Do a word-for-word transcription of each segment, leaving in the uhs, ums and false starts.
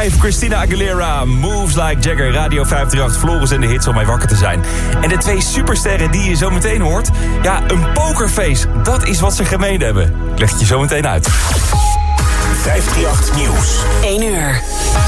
vijf, Christina Aguilera, Moves Like Jagger, Radio vijfendertig, Floris en de hits om mij wakker te zijn. En de twee supersterren die je zo meteen hoort, ja, een pokerface, dat is wat ze gemeen hebben. Ik leg het je zo meteen uit. vijfendertig Nieuws. één uur.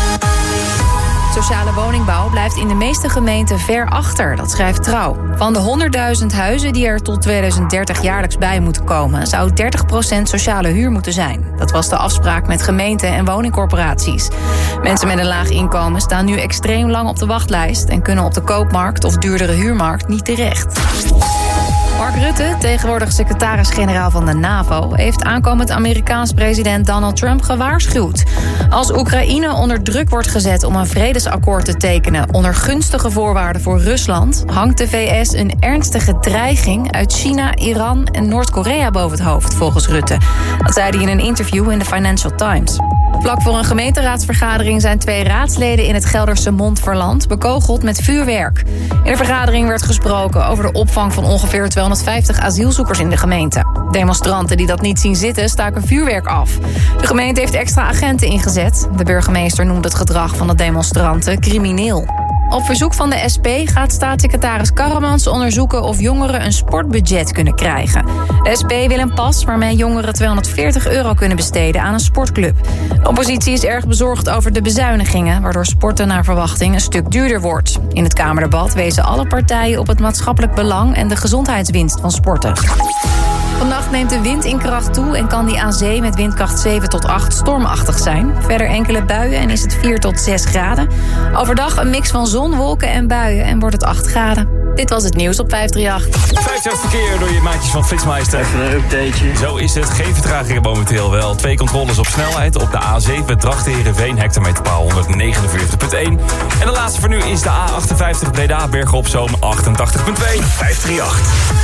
Sociale woningbouw blijft in de meeste gemeenten ver achter, dat schrijft Trouw. Van de honderdduizend huizen die er tot tweeduizend dertig jaarlijks bij moeten komen, zou dertig procent sociale huur moeten zijn. Dat was de afspraak met gemeenten en woningcorporaties. Mensen met een laag inkomen staan nu extreem lang op de wachtlijst en kunnen op de koopmarkt of duurdere huurmarkt niet terecht. Mark Rutte, tegenwoordig secretaris-generaal van de NAVO, heeft aankomend Amerikaans president Donald Trump gewaarschuwd. Als Oekraïne onder druk wordt gezet om een vredesakkoord te tekenen onder gunstige voorwaarden voor Rusland, hangt de V S een ernstige dreiging uit China, Iran en Noord-Korea boven het hoofd, volgens Rutte. Dat zei hij in een interview in de Financial Times. Vlak voor een gemeenteraadsvergadering zijn twee raadsleden in het Gelderse Montferland bekogeld met vuurwerk. In de vergadering werd gesproken over de opvang van ongeveer tweehonderdvijftig asielzoekers in de gemeente. Demonstranten die dat niet zien zitten staken vuurwerk af. De gemeente heeft extra agenten ingezet. De burgemeester noemt het gedrag van de demonstranten crimineel. Op verzoek van de S P gaat staatssecretaris Karremans onderzoeken of jongeren een sportbudget kunnen krijgen. De S P wil een pas waarmee jongeren tweehonderdveertig euro kunnen besteden aan een sportclub. De oppositie is erg bezorgd over de bezuinigingen, waardoor sporten naar verwachting een stuk duurder wordt. In het Kamerdebat wezen alle partijen op het maatschappelijk belang en de gezondheidswinst van sporten. Vannacht neemt de wind in kracht toe en kan die aan zee met windkracht zeven tot acht stormachtig zijn. Verder enkele buien en is het vier tot zes graden. Overdag een mix van zon, wolken en buien en wordt het acht graden. Dit was het nieuws op vijfendertig. vijfendertig verkeer door je maatjes van Flitsmeister. Even een updateje. Zo is het. Geen vertragingen momenteel wel. Twee controles op snelheid op de A zeven Drachten-Heerenveen, hectometerpaal honderdnegenenveertig komma één. En de laatste voor nu is de A achtenvijftig Breda Bergen op Zoom achtentachtig komma twee. vijfendertig.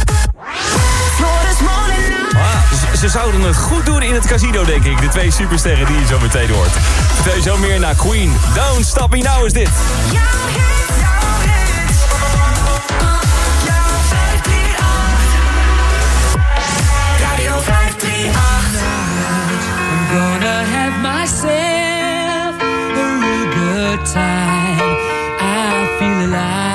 Ah, ze, ze zouden het goed doen in het casino, denk ik. De twee supersterren die je zo meteen hoort. Vertel je zo meer naar Queen. Don't Stop Me Now is dit. Radio vijfendertig. I'm gonna have myself a real good time. I feel alive.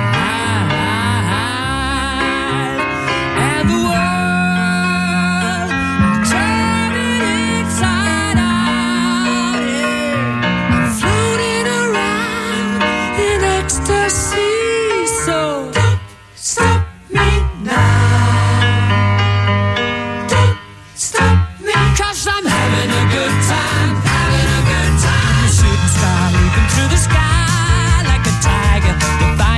And the world is turning inside out. Yeah. I'm floating around in ecstasy. So don't stop me now. Don't stop me. 'Cause I'm having a good time, having a good time. The shooting star leaping through the sky like a tiger. The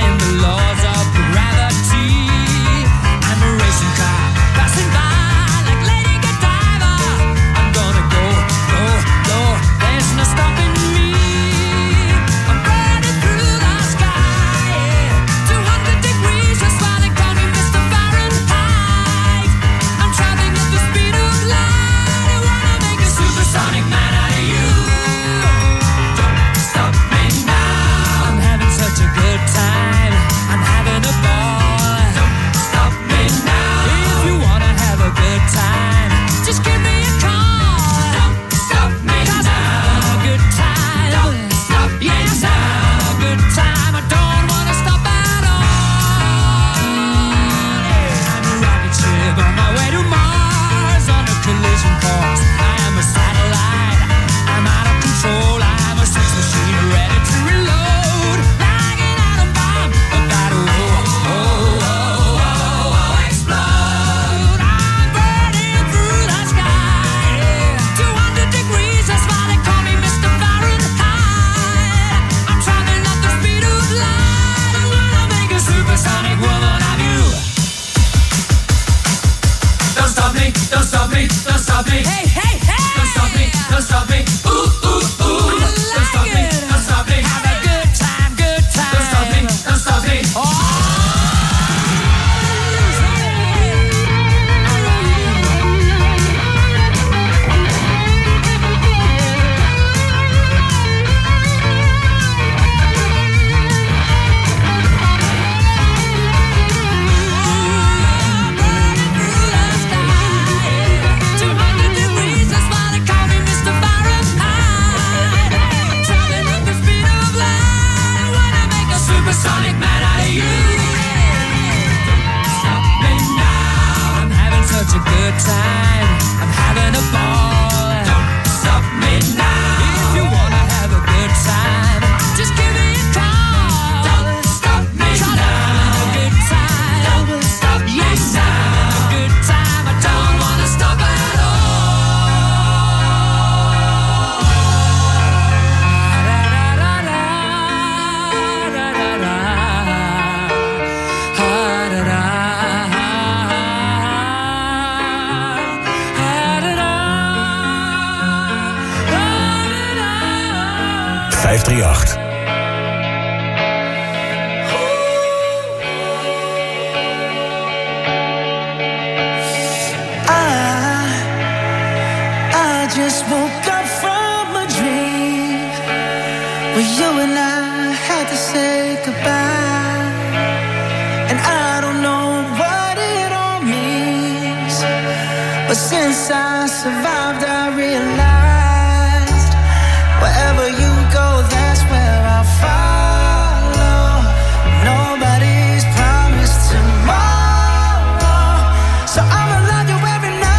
vijf drie acht. Just woke up from a dream where you and I had to say goodbye, and I don't know what it all means, but since I survived I realized wherever you go, that's where I'll follow. Nobody's promised tomorrow, so I'ma love you every night.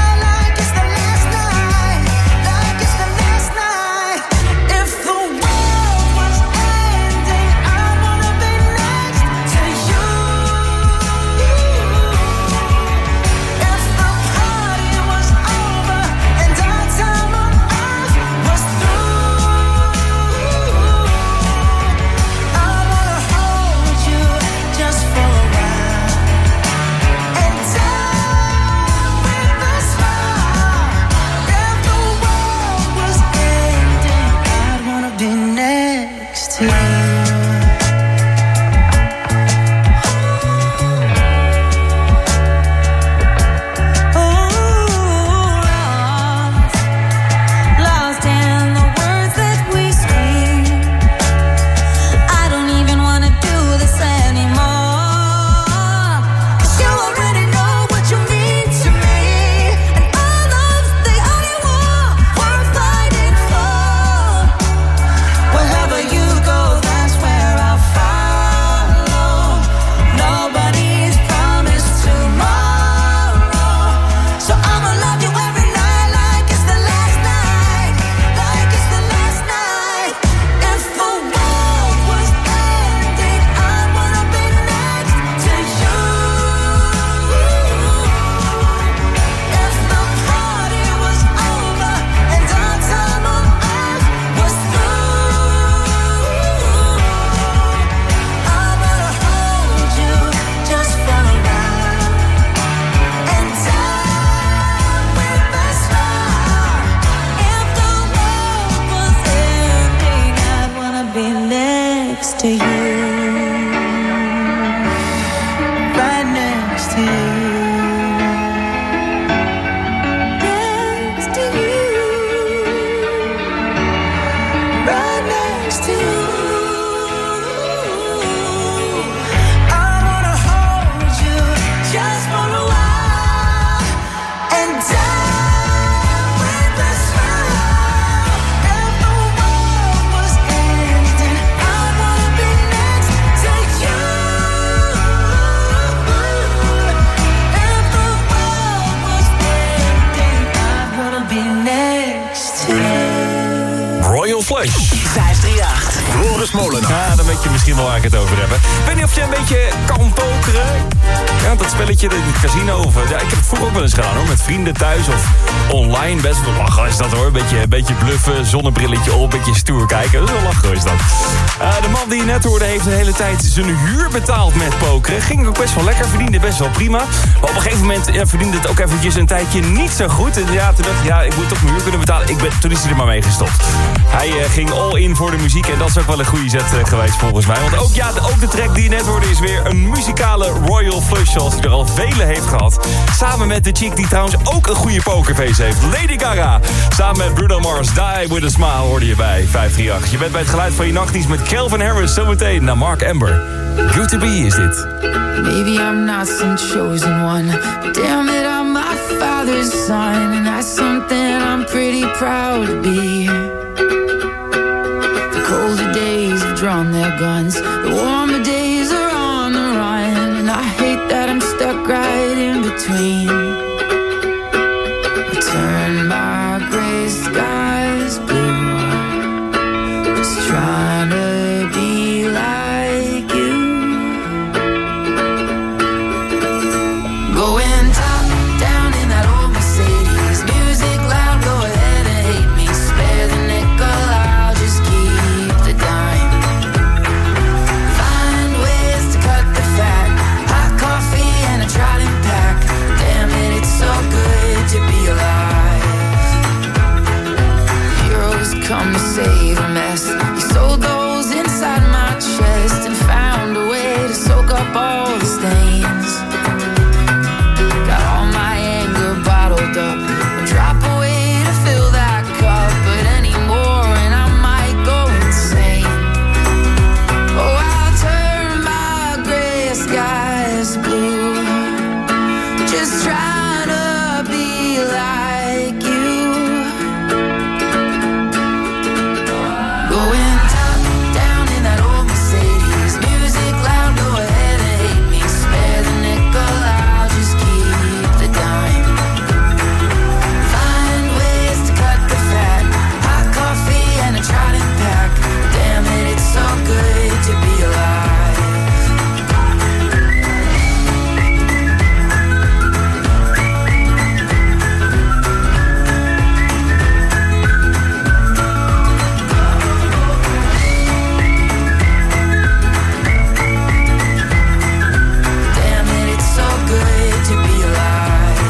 vijf drie acht. Floris Molenaar. Ja, dan weet je misschien wel waar ik het over heb. Ik weet niet of je een beetje kan pokeren. Ja, dat spelletje in het casino. Of, ja, ik heb het vroeger ook wel eens gedaan hoor. Met vrienden thuis of online. Best wel lachen is dat hoor. Een beetje, beetje bluffen, zonnebrilletje op, een beetje stoer kijken. Dat is wel lachen is dat. Uh, de man die je net hoorde heeft de hele tijd zijn huur betaald met pokeren. Ging ook best wel lekker, verdiende best wel prima. Maar op een gegeven moment ja, verdiende het ook eventjes een tijdje niet zo goed. En ja, toen dacht ik, ja, ik moet toch mijn huur kunnen betalen. Ik ben, toen is hij er maar mee gestopt. Hij uh, ging all in voor de muziek en dat is ook wel een goede zet uh, geweest volgens mij. Want ook, ja, de, ook de track die je net hoorde is weer een muzikale Royal Flush, zoals hij er al vele heeft gehad. Samen met de chick die trouwens ook een goede pokerface heeft, Lady Gaga. Samen met Bruno Mars, Die With A Smile hoorde je bij vijf drie acht. Je bent bij het geluid van je nachtdienst met Calvin Harris zometeen naar Mark Amber. Good to be is dit. Maybe I'm not some chosen one, but damn it, I'm my father's son, and that's something I'm pretty proud to be. The colder days have drawn their guns, the warmer days are on the run, and I hate that I'm stuck right in between. I turn my gray skies blue, just trying to be like you. Going top down in that old Mercedes, music loud, go ahead and hate me. Spare the nickel, I'll just keep the dime. Find ways to cut the fat, hot coffee and a Trident pack. Damn it, it's so good to be alive. Heroes come to save a mess. You sold up all the stains. Got all my anger bottled up. A drop away to fill that cup, but anymore and I might go insane. Oh, I'll turn my gray skies blue, just trying to be like you. Going top down in that old Mercedes, music loud, go ahead and hate me. Spare the nickel, I'll just keep the dime. Find ways to cut the fat, hot coffee and a Trident pack. Damn it, it's so good to be alive. Damn it, it's so good to be alive.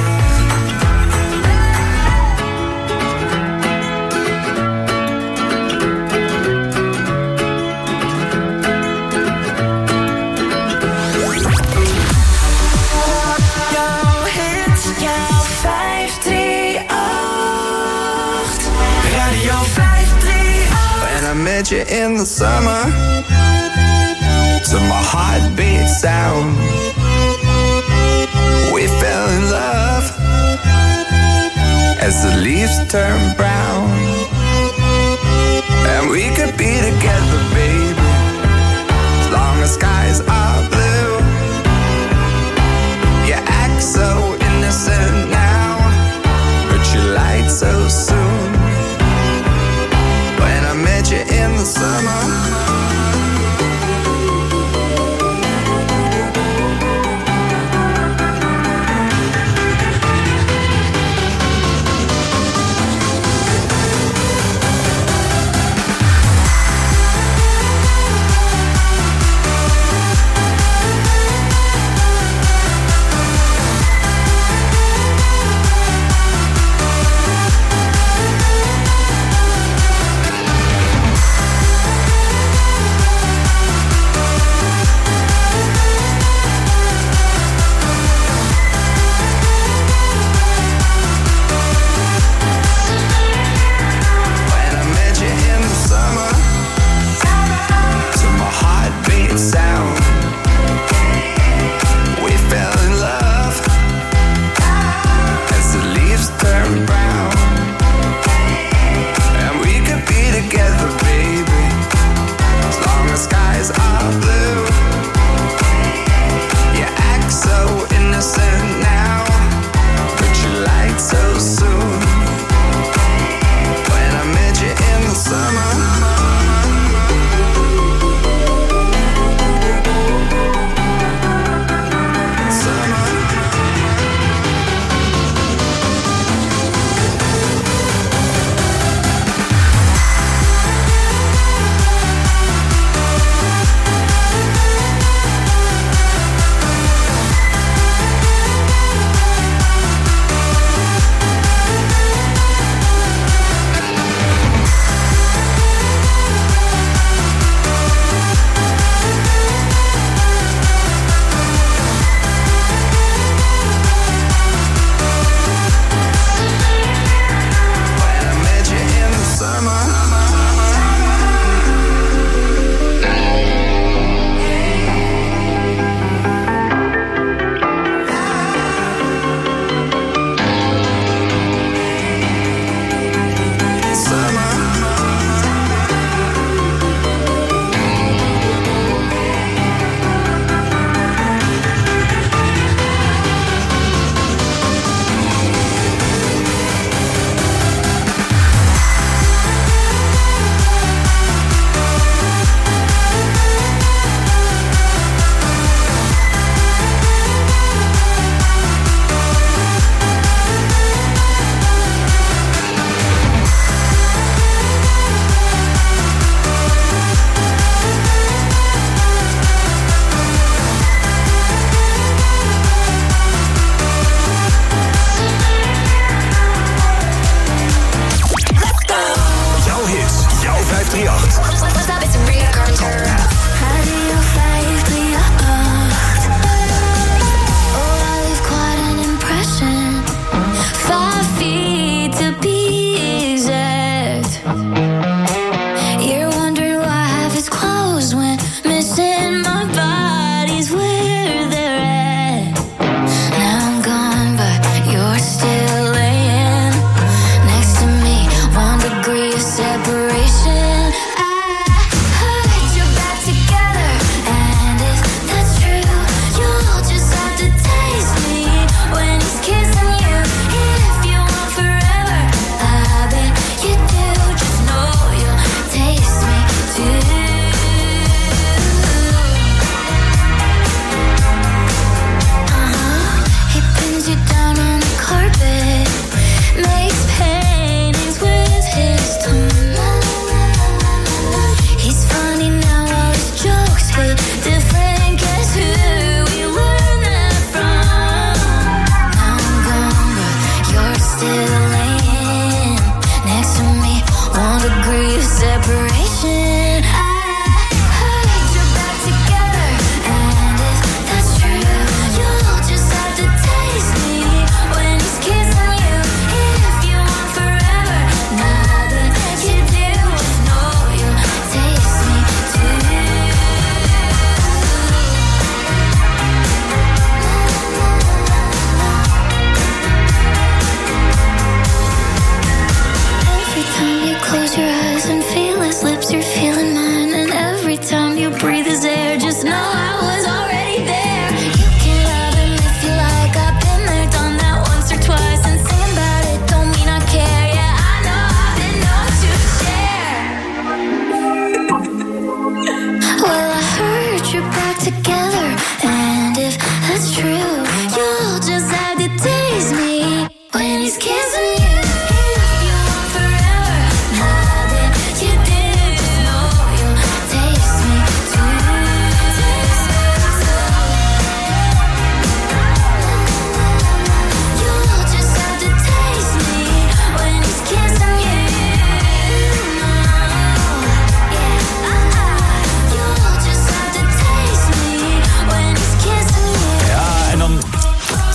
Jouw hits, jouw vijf drie acht. Radio vijf drie acht. When I met you in the summer, to my heartbeat sound, we fell in love as the leaves turn brown, and we could be together, baby, as long as skies are blue. You act so innocent now, but you lied so soon. When I met you in the summer, vijf drie acht.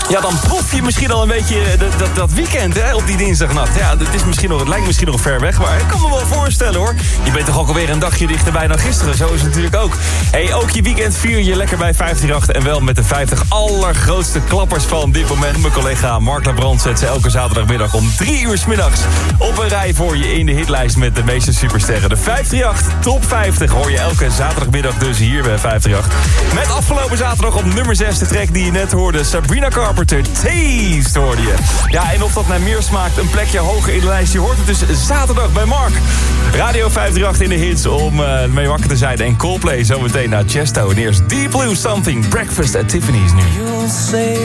Ja, dan proef je misschien al een beetje dat, dat, dat weekend hè, op die dinsdagnacht. Ja, het, is misschien nog, het lijkt misschien nog ver weg, maar ik kan me wel voorstellen hoor. Je bent toch ook alweer een dagje dichterbij dan gisteren, zo is het natuurlijk ook. Hey, ook je weekend vier je lekker bij vijfhonderdachttien en wel met de vijftig allergrootste klappers van dit moment. Mijn collega Mark Labrand zet ze elke zaterdagmiddag om drie uur 's middags op een rij voor je in de hitlijst met de meeste supersterren. De vijfhonderdachttien Top vijftig hoor je elke zaterdagmiddag dus hier bij vijfhonderdachttien. Met afgelopen zaterdag op nummer zes de track die je net hoorde, Sabrina Carpenter, Taste hoorde je. Ja, en of dat naar meer smaakt, een plekje hoger in de lijst, je hoort het dus zaterdag bij Mark. Radio vijfhonderdachttien in de hits om uh, mee wakker te zijn. En Coldplay zometeen naar Chesto. En eerst Deep Blue Something, Breakfast at Tiffany's nu. You'll say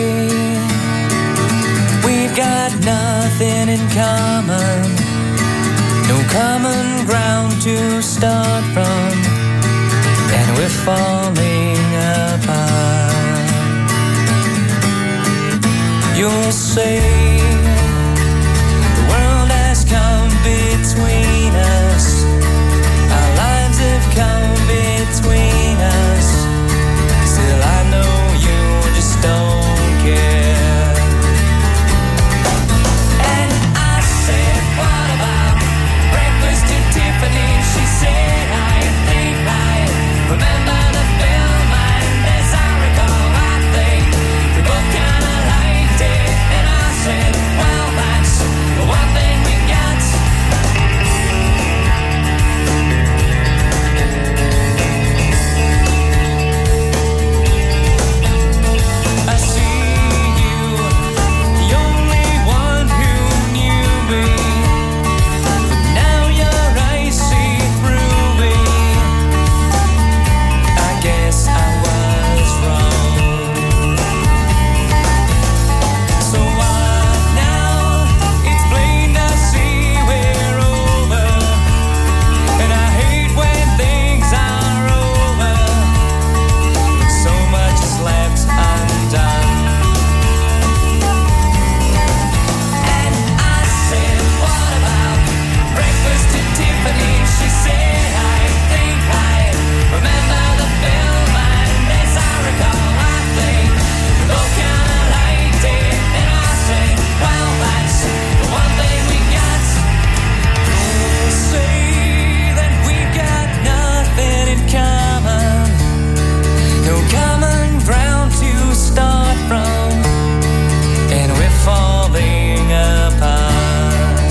we've got nothing in common, no common ground to start from, and we're falling apart. You'll say the world has come between us, our lives have come between us. Still I know you just don't care. And I said, what about breakfast at Tiffany's? She said, I think I remember the film, and as I recall, I think we both kinda liked it. And I said, well, that's the one thing we got. I see you, the only one who knew me, but now your eyes see through me. I guess I was wrong. So what now? It's plain to see we're over, and I hate when things are over. So much is left undone. And I said, what about breakfast at Tiffany's? She said, I think I remember the film, and as I recall, I think we both kinda liked it. And I said, well, that's the one thing we got. You'll say that we've got nothing in common, no common ground to start from, and we're falling apart.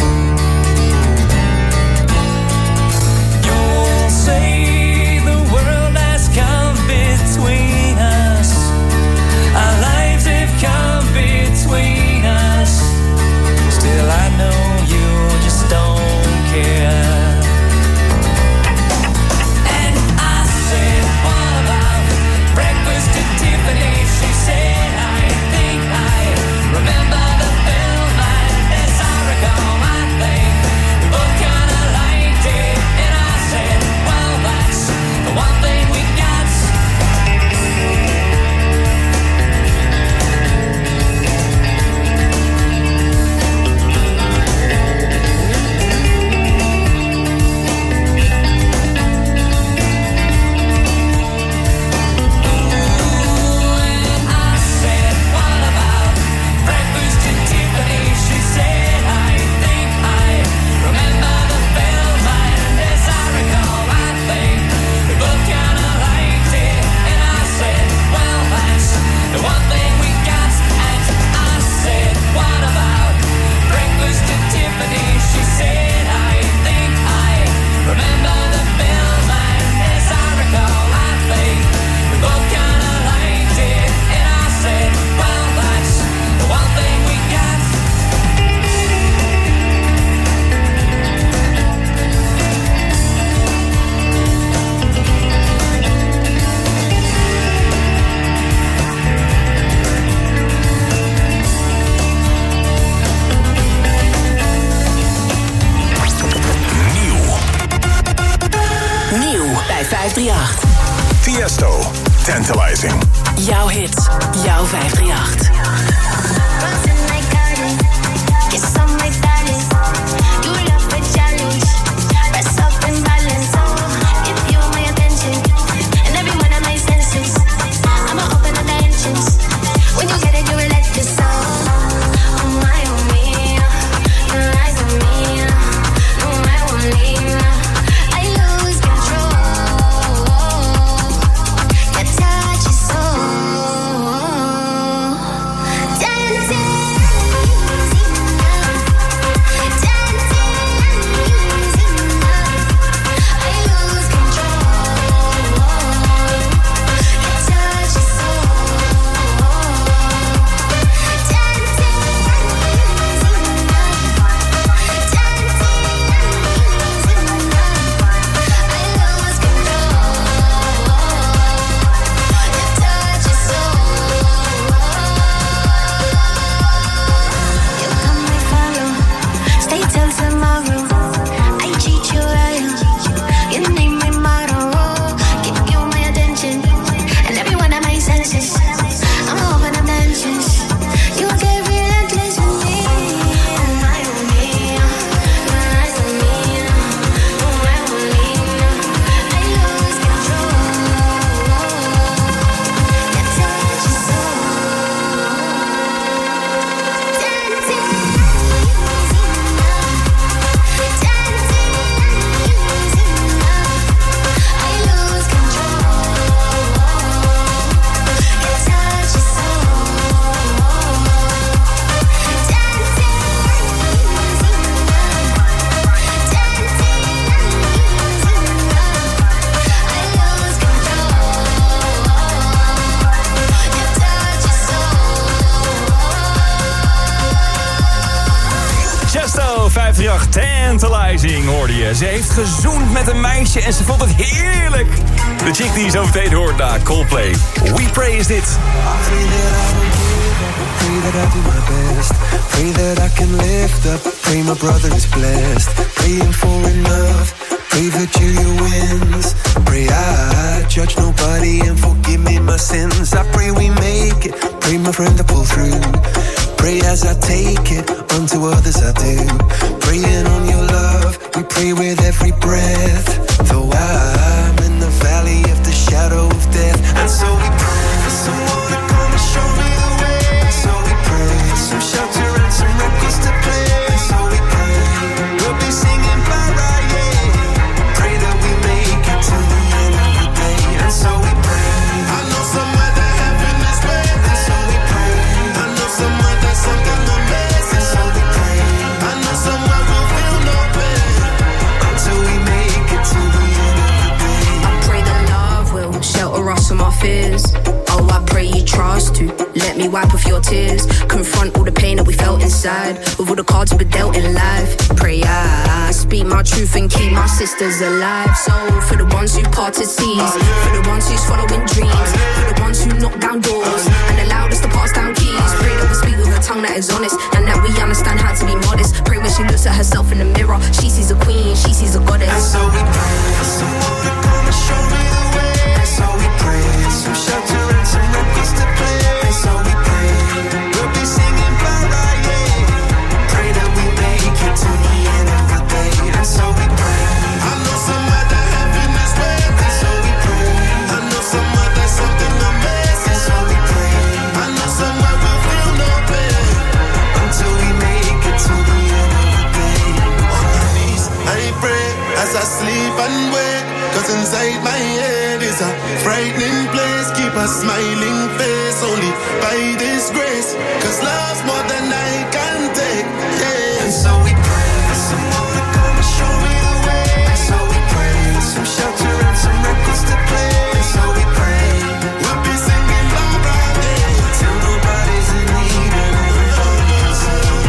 You'll say the world has come between us, our lives have come between us. Still I know you just don't care. And I said, what about breakfast at Tiffany's? She said, I think I remember the film, and as I recall, I think we both kinda liked it. And I said, well, that's the one thing we got. And I said, what about breakfast at Tiffany's? She said, I think I remember the film, and as I recall, I think we both kinda liked it. And I said, well, that's the one thing we got. And I said, what about breakfast at Tiffany's? She said, I think I remember the film, and as I recall, I think we both kinda liked it. And I said, well, that's the one thing we got. Nieuw bij vijfhonderdachttien. Tiesto, Tantalizing. Jouw hits, jouw vijfhonderdachttien. When you get it, you will let yourself draaien. Ze heeft gezoend met een meisje en ze vond het heerlijk. De chick die je zo meteen hoort na Coldplay. We Pray is dit. Pray that I do my best. Pray that I can lift up. Pray my brother is blessed. Praying for enough. Pray that Julia wins. Pray I judge nobody and forgive me my sins. I pray we make it. Pray my friend to pull through. Pray as I take it. Unto others I do. Praying on your love. We pray with every breath. Though I'm in the valley of the shadow of death. And so we pray for someone to come and show me the way. So we pray for some shelter and some records to play. So we pray we'll be singing para, yeah. Pray that we make it to the end of the day. And so we pray. I know somewhere that heaven is waiting. And so we pray. I know somewhere there's something amazing. So we pray. I know somewhere we'll feel no pain until we make it to the end of the day. I pray that love will shelter us from our fears. Oh, I pray you trust to let me wipe off your tears. Confront all the pain that we felt inside with all the cards we were dealt in life. Pray I speak my truth and keep my sisters alive. So for the ones who parted seas, for the ones who's following dreams, for the ones who knock down doors and allowed us to pass down keys. Pray that we speak with a tongue that is honest and that we understand how to be modest. Pray when she looks at herself in the mirror, she sees a queen, she sees a goddess. And so we pray for someone to come and show me the way. And so we pray some shelter and some records to play. And so we pray we'll be singing para, yeah. Pray that we make it to the end of the day. And so we pray. I know somewhere that heaven is waiting. And so we pray. I know somewhere there's something amazing. And so we pray. I know somewhere we'll feel no pain until we make it to the end of the day. On my knees, I pray as I sleep and wake. Cause inside my head is a frightening place. Keep a smiling face only by this grace. Cause love's more than I can take, yeah. And so we pray for someone to come and show me the way. And so we pray for some shelter and some records to play. And so we pray we'll be singing Barbara, yeah, till nobody's in need and everybody's in.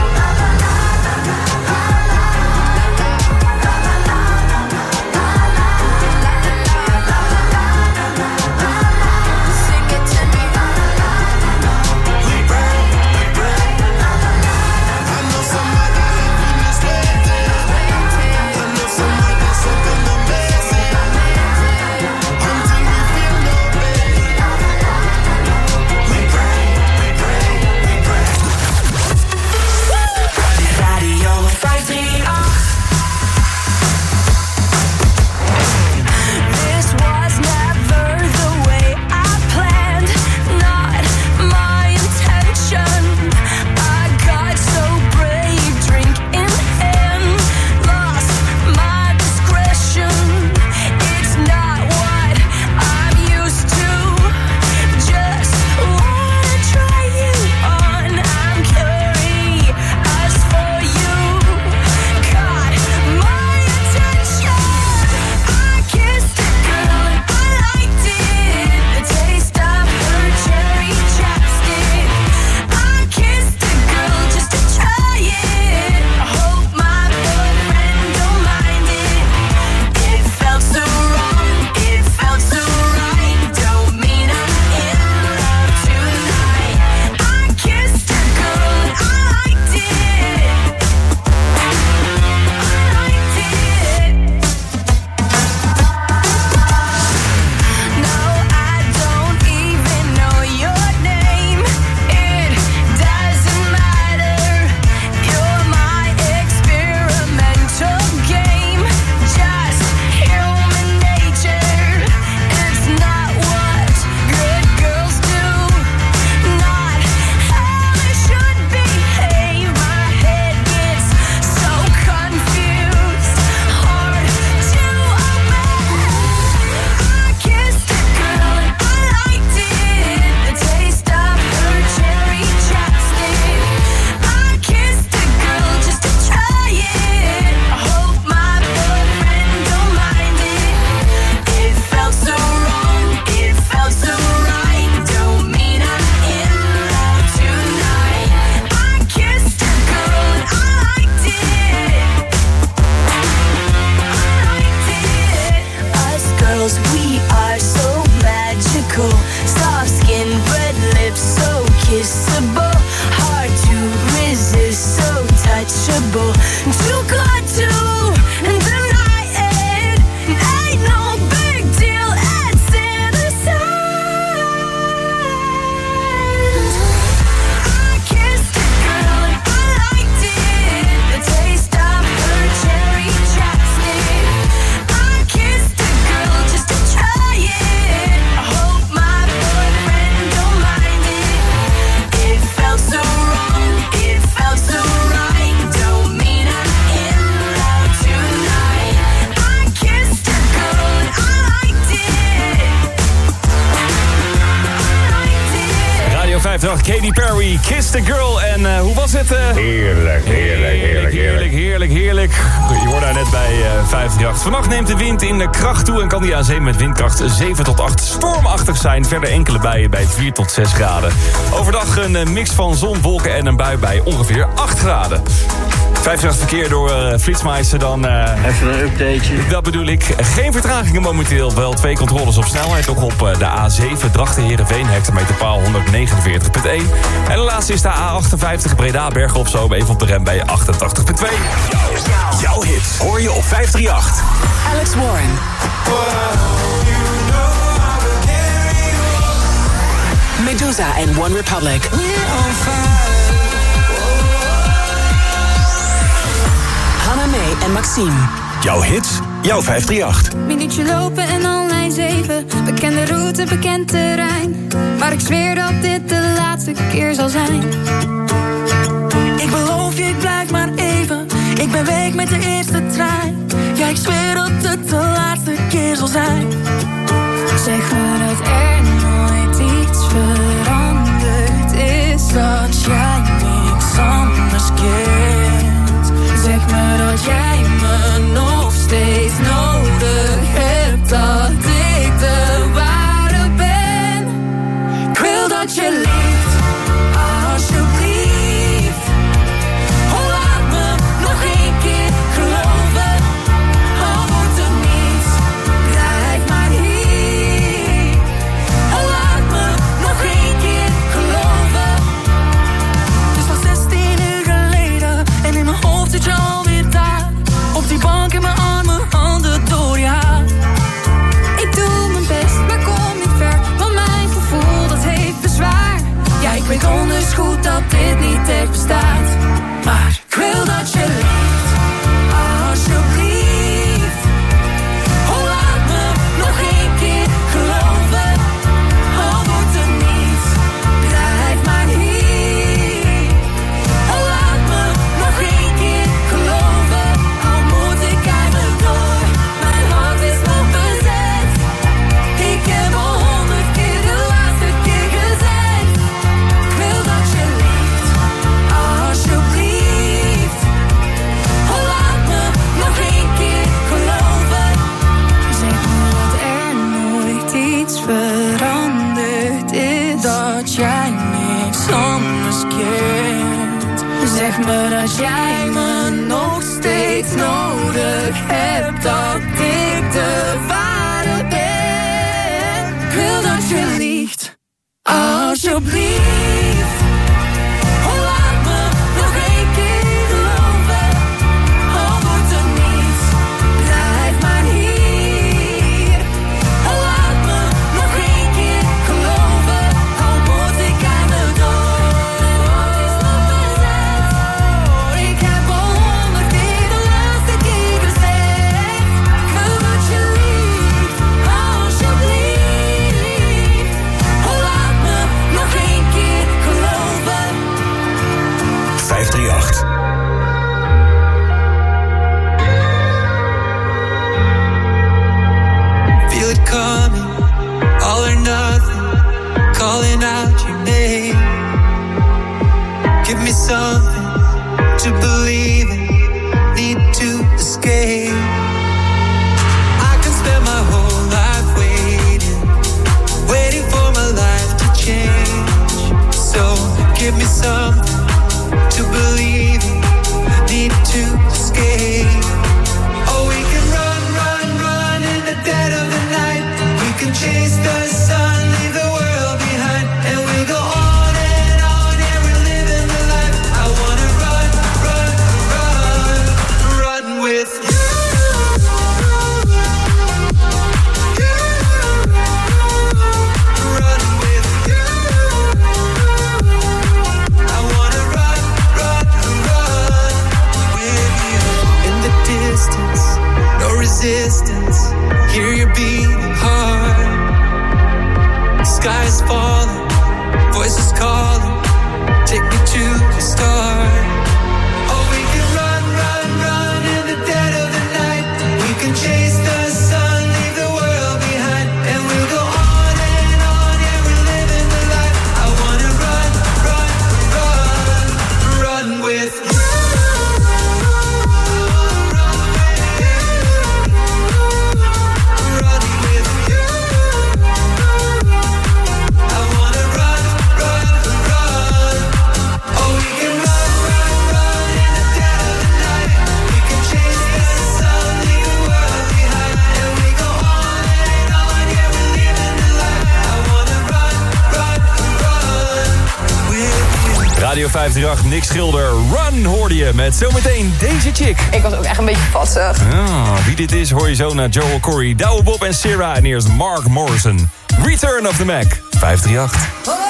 angels, we are so magical. Soft skin, red lips, so kissable. Hard to resist, so touchable. Too good to deny it. Ain't no big deal, it's in the signs. I kissed a girl and I liked it. The taste of her cherry chapstick. I kissed a girl just to try it. I hope my boyfriend don't mind it. It felt so wrong, it felt so right. Don't mean I'm in love tonight. I kissed a girl and I liked it. I liked it. Radio vijfendertig, Katy Perry, Kiss the Girl. En uh, hoe was het? Uh? Heerlijk, heerlijk, heerlijk, heerlijk, heerlijk, heerlijk. Je hoorde daar net bij uh, vijfendertig. Vannacht neemt de wind in de kracht toe en kan die aan zee met windkracht zeven tot acht stormachtig zijn. Verder enkele buien bij vier tot zes graden. Overdag een uh, mix van zon, wolken en een bui bij ongeveer acht graden. vijfendertig verkeer door uh, Flitsmeister dan... Uh, Even een updateje. Dat bedoel ik. Geen vertragingen momenteel. Wel twee controles op snelheid. Ook op uh, de A zeven Drachten-Heerenveen. Hectometerpaal honderdnegenenveertig komma één. En de laatste is de A achtenvijftig Breda Bergen op Zoom. Even op de rem bij achtentachtig komma twee. Jouw hits hoor je op vijfendertig. Alex Warren. Medusa en One Republic. Hannah May en Maxime. Jouw hits, jouw vijfendertig. Minuutje lopen en al lijn zeven. Bekende route, bekend terrein. Maar ik zweer dat dit de laatste keer zal zijn. Ik beloof je, ik blijf maar even. Ik ben weg met de eerste trein. Ja, ik zweer dat het de laatste keer zal zijn. Zeg me dat er nooit iets veranderd is. Dat jij niks anders kent. Zeg me dat jij me nog steeds nodig hebt. Dat ik de ware ben. Ik wil dat je leeft, alsjeblieft. Oh, laat me nog één keer geloven. Al wordt er niets, blijf maar hier. Oh, laat me nog één keer geloven. Het is al zestien uur geleden en in mijn hoofd zit je alweer daar. Op die bank in mijn armen, handen door je haar. Ik doe mijn best, maar kom niet ver. Want mijn gevoel, dat heeft bezwaar. Ja, ik weet onders goed dat dit niet echt bestaat. Maar ik wil dat je leeft, alsjeblieft. Oh, laat me nog één keer geloven. Al wordt er niets, blijf maar hier. Oh, laat me nog één keer geloven. Al moet ik eindelijk door, mijn hart is nog bezet. Ik heb al honderd keer de laatste keer gezegd. Ik wil dat je leeft, alsjeblieft. Oh, laat me nog één keer geloven. Zeg me dat er nooit iets veranderd is. Dat jij niks anders kent. Zeg me dat jij me nog steeds nodig hebt. Dat ik de ware ben. Ik wil dat je liegt, alsjeblieft. Oh, laat me nog één keer geloven. Al wordt er niets, blijf maar hier. Oh, laat me nog één keer geloven. Al moet ik eindelijk door, mijn hart is nog bezet. Ik heb al honderd keer de laatste keer gezegd. Ik wil dat je lief, alsjeblieft. Oh, laat me nog één keer geloven. vijfendertig. Feel it coming, all or nothing, calling out your name. Give me something to believe in, need to escape. I can spend my whole life waiting, waiting for my life to change. So give me something to believe in, need to escape. Oh, we can run, run, run in the dead of the night. vijfhonderdachttien, Nick Schilder. Run hoorde je met zometeen deze chick. Ik was ook echt een beetje vatsig. Ah, wie dit is hoor je zo naar Joel Corey, Douwe Bob en Sarah. En eerst Mark Morrison. Return of the Mac, vijfhonderdachttien.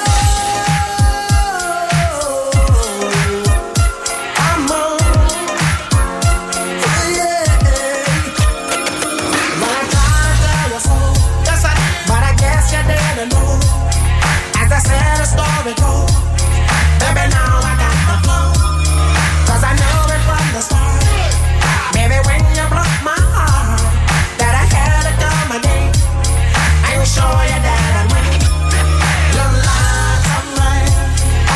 Show you that I'm winning. Your life, I'm right.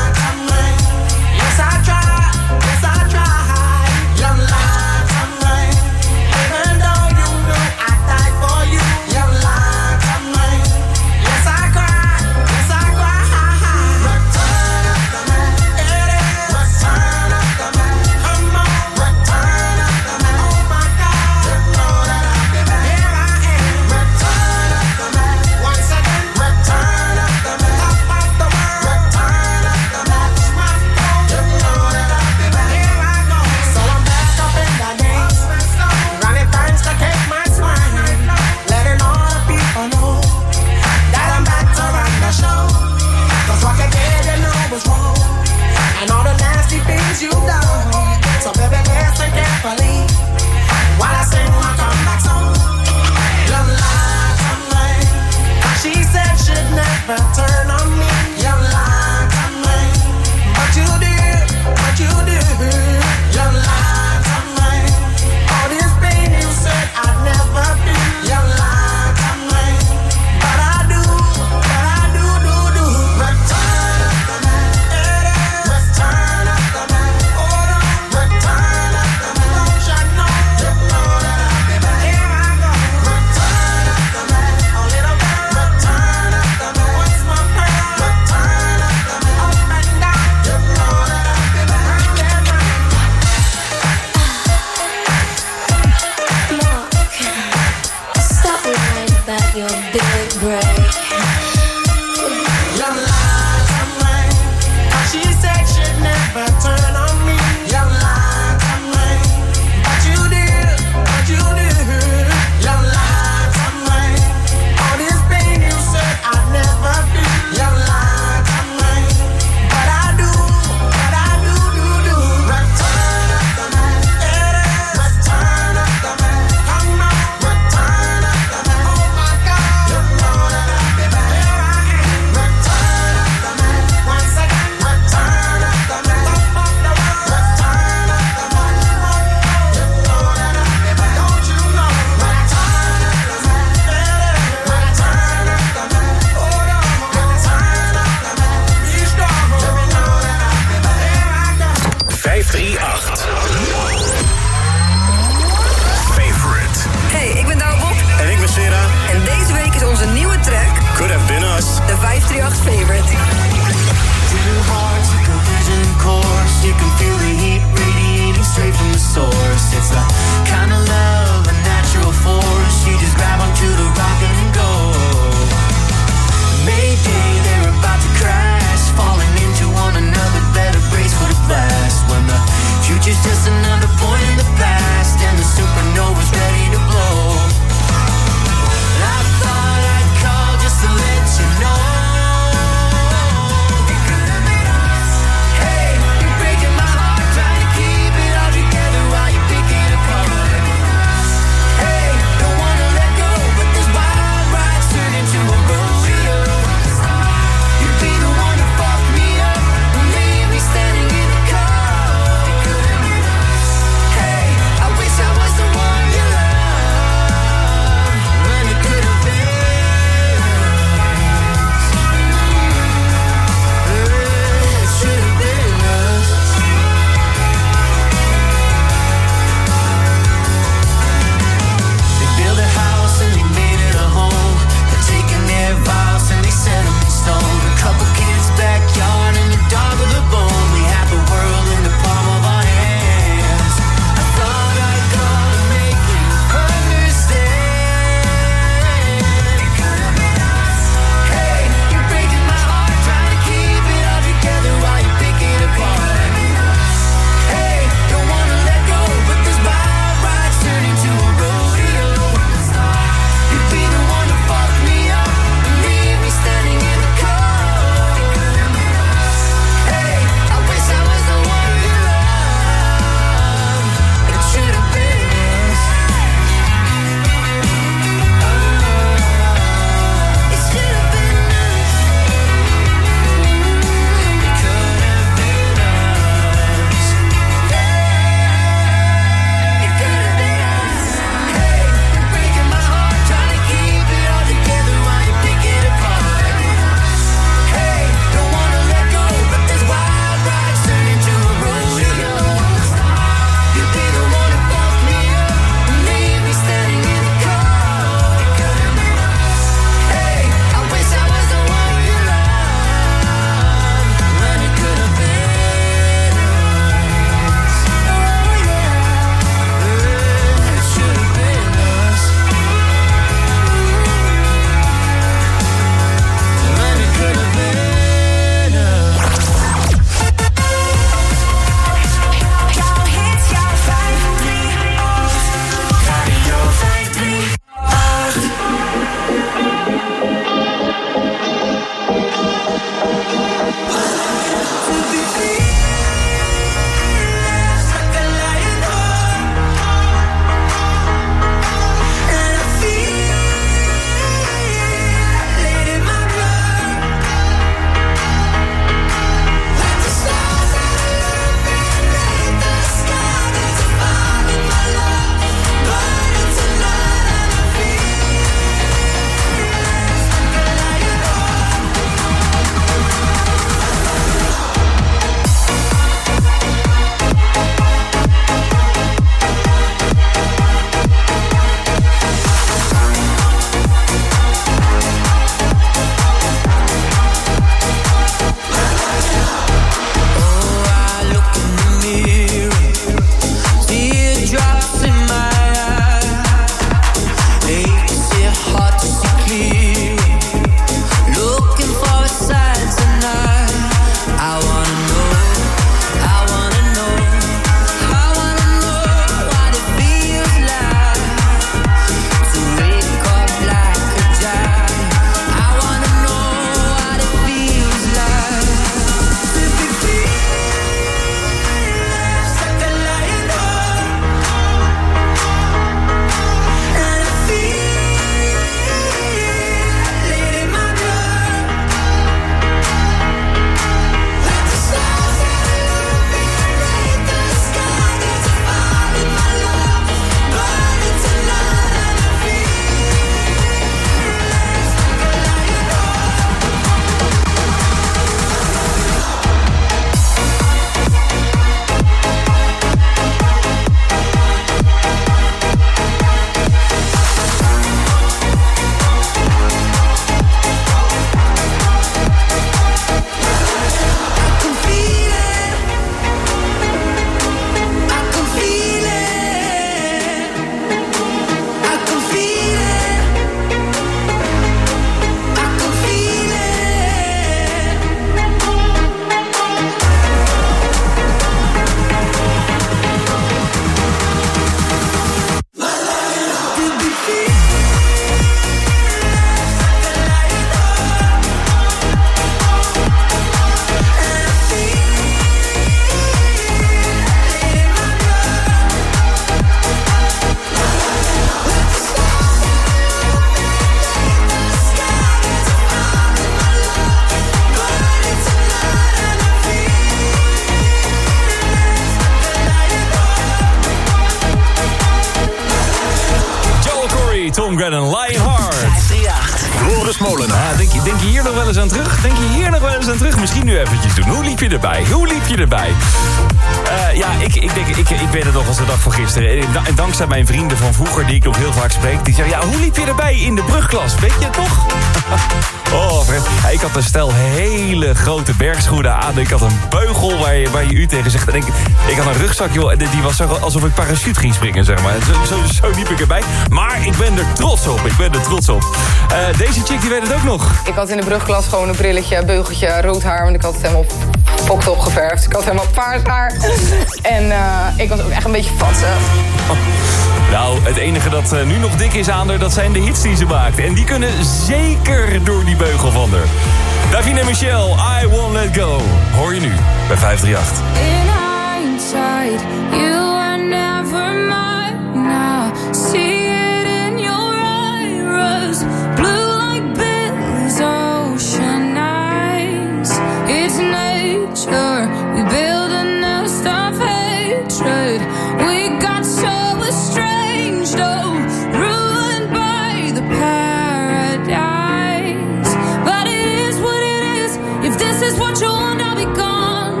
Hey, Tom Grennan, Lionheart. vijf drie acht. Floris Molenaar. Ah, denk, je, denk je hier nog wel eens aan terug? Denk je hier nog wel eens aan terug? Misschien nu eventjes doen. Hoe liep je erbij? Hoe liep je erbij? Uh, ja, ik, ik, denk, ik, ik ben er nog als de dag van gisteren. En, en dankzij mijn vrienden van vroeger, die ik nog heel vaak spreek... die zeggen, ja, hoe liep je erbij in de brugklas? Weet je het nog? Oh, Fred. Ja, ik had een stel hele grote bergschoenen aan. Ik had een beugel waar je, waar je u tegen zegt. En ik, ik had een rugzak, joh. En die was zo alsof ik parachute ging springen, zeg maar. Zo, zo, zo liep ik erbij. Maar ik ben er trots op. Ik ben er trots op. Uh, deze chick, die weet het ook nog. Ik had in de brugklas gewoon een brilletje, beugeltje, rood haar. Want ik had het helemaal fokt opgeverfd. Ik had helemaal paars haar. En uh, ik was ook echt een beetje vatsig. Oh. Nou, het enige dat uh, nu nog dik is aan haar, dat zijn de hits die ze maakt. En die kunnen zeker door die beugel van haar. Davina Michelle, I Won't Let Go. Hoor je nu bij vijf drie acht. In hindsight, you were never mine. Now, see it in your iris. Blue like Billy's ocean eyes. It's nature, we build a nest of hatred. We got so estranged, oh, ruined by the paradise. But it is what it is. If this is what you want, I'll be gone.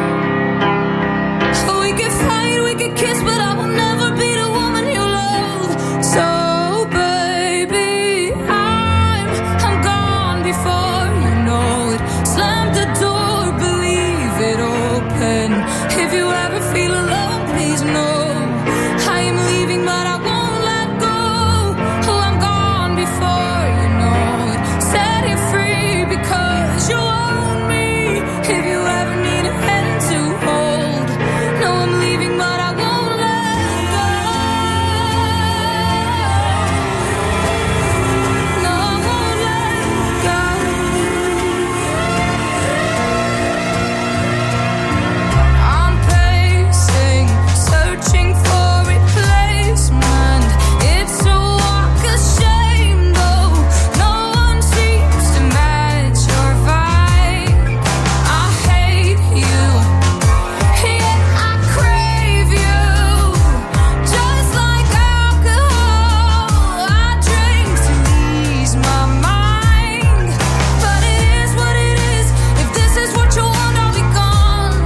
We could fight, we could kiss, but I will never be the woman you love. So baby, I'm, I'm gone before you know it. Slam the door, believe it open. If you ever feel alone, please know I am leaving, but I won't let go. Oh, I'm gone before you know it. Set you free because you own me. If you ever need a hand to hold, no, I'm leaving, but I won't let go. No, I won't let go. I'm pacing, searching for replacement. It's a walk of shame, though no one seems to match your vibe. I hate you, yet I crave you. Just like alcohol, I drink to ease my mind. But it is what it is. If this is what you want, I'll be gone.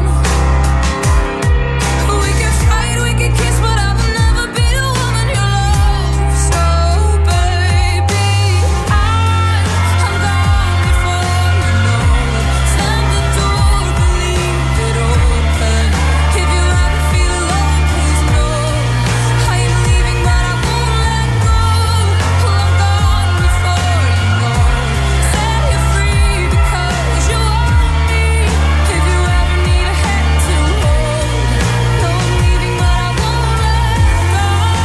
We can fight, we can kiss, but I will never be the woman you love. So baby, I'm, I'm gone before you know it. Slam the door, believe it open. If you ever feel alone, please know I am leaving, but I won't let go. Oh, I'm gone before you know it. Set you free because you own me. If you ever need a hand to hold, no, I'm leaving, but I won't let go.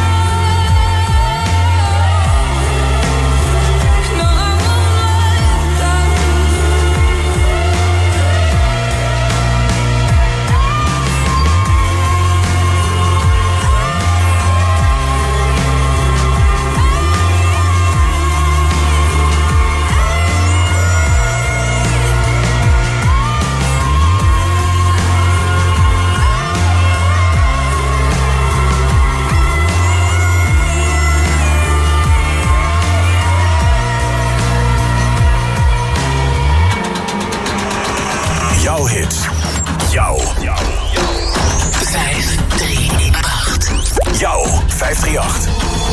No, I won't let Jouw hits. Jouw. vijf drie acht. Jouw vijf drie acht.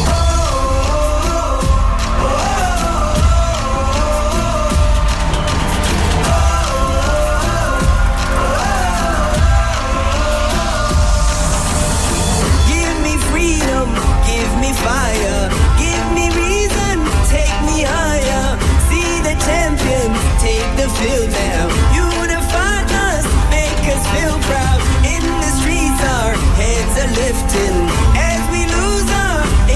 Give me freedom, give me fire, give me reason, take me higher. See the champions, take the field now. Unify us, make us feel proud. In the streets, our heads are lifting as we lose our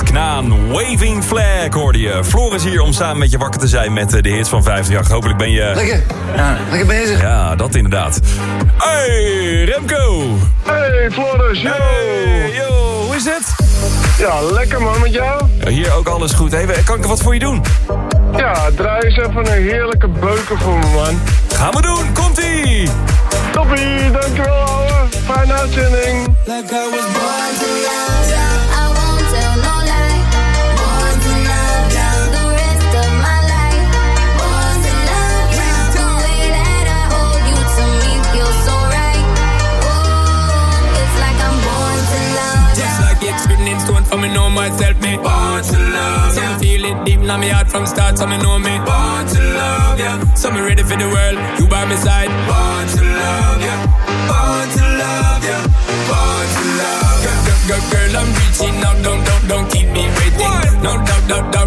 Knaan, Waving Flag hoorde je. Floris hier om samen met je wakker te zijn met de hits van vijfendertig. Hopelijk ben je... Lekker. Ja, lekker bezig. Ja, dat inderdaad. Hey, Remco. Hey, Floris. Yo. Hey, yo. Hoe is het? Ja, lekker man, met jou? Hier ook alles goed. Hey, kan ik wat voor je doen? Ja, draai eens even een heerlijke beuken voor me, man. Gaan we doen, komt-ie! Toppie, dankjewel ouwe. Fijne uitzending. Like I was born to love, yeah. I won't tell no lie. Born to love, yeah. The rest of my life. Born to love, yeah. The way that I hold you to me feels so right. Oh, it's like I'm born to love, yeah. Just like it's written in stone for me know myself, me born to love, yeah. So feel it deep in my heart from start, so me know me born to love, yeah. So me ready for the world, you by my side. Born to love, yeah. Born to love, yeah. Born to love, yeah. Girl, girl, girl, I'm reaching out, don't, don't, don't keep me waiting. No doubt, doubt, doubt.